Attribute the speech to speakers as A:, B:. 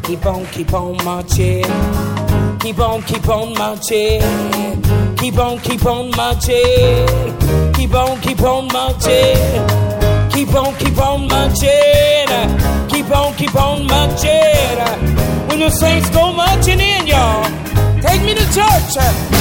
A: keep on marching. Keep on marching. Keep on marching. Keep on marching. Keep on marching. Keep on marching. When the saints go marching in, y'all, take me to church.